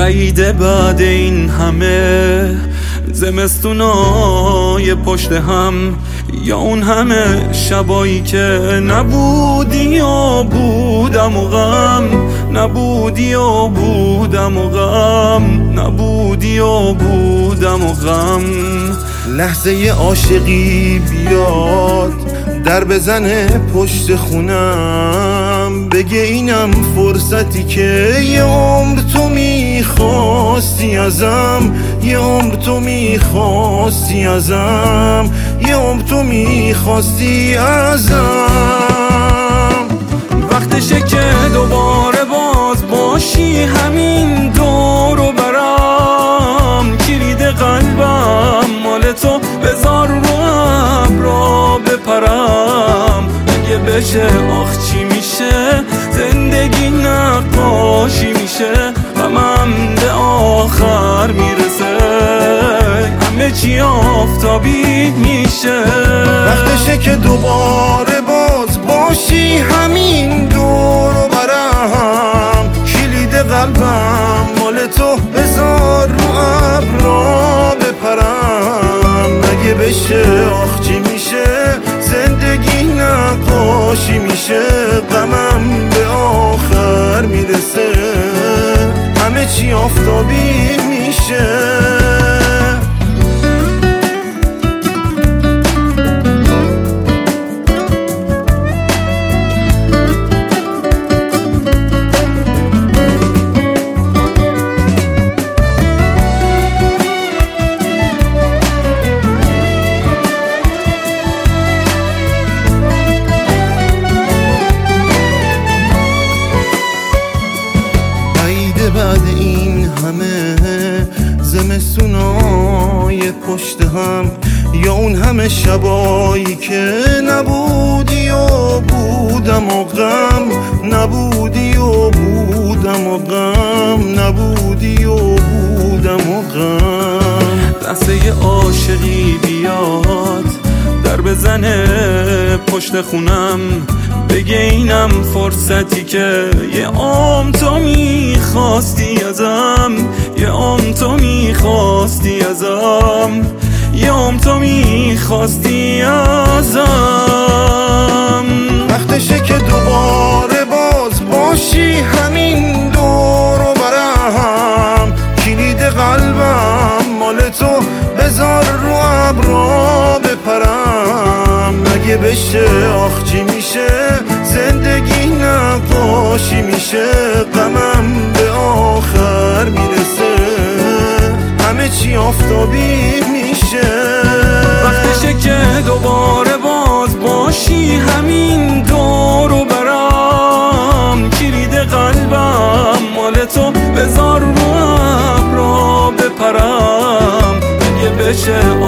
بعیده بعد این همه زمستونای پشت هم، یا اون همه شبایی که نبودی و بودم و غم، نبودی و بودم و غم، نبودی و بودم و غم. لحظه عاشقی بیاد در بزنه پشت خونم، بگه اینم فرصتی که یه عمر تو میخواستی ازم، یه عمر تو میخواستی ازم، یه عمر تو میخواستی ازم. وقتشه که دوباره باز باشی همین دور و برم، کلید قلبم مال تو، بذار رو ابرا بپرم. اگه بشه آخ چی میشه، زندگی نقاشی میشه، غمم به آخر میرسه، همه چی آفتابی میشه. وقتشه که دوباره باز باشی همین دور و برم، کلید قلبم مال تو، بذار رو ابرا بپرم. اگه بشه آخ چی میشه، زندگی نقاشی میشه، غمم به آخر میرسه، همه چی آفتابی میشه. بعد این همه زمستونای پشت هم، یا اون همه شبایی که نبودی و بودم و غم، نبودی و بودم و غم، نبودی و بودم و غم. لحظه عاشقی بیاد در بزنه پشت خونم، بگه اینم فرصتی که یه عمر تو میخواستی ازم، یه عمر تو میخواستی ازم، یه عمر تو میخواستی ازم. وقتشه که دوباره باز باشی همین دور و برم، کلید قلبم مال تو، بذار رو ابرا بپرم. اگه بشه آخ چی میشه، زندگی نقاشی میشه، غمم به آخر میرسه، همه چی آفتابی میشه. وقتشه که دوباره باز باشی همین دور و برم، کلید قلبم مال تو، بذار رو ابرا بپرم. اگه بشه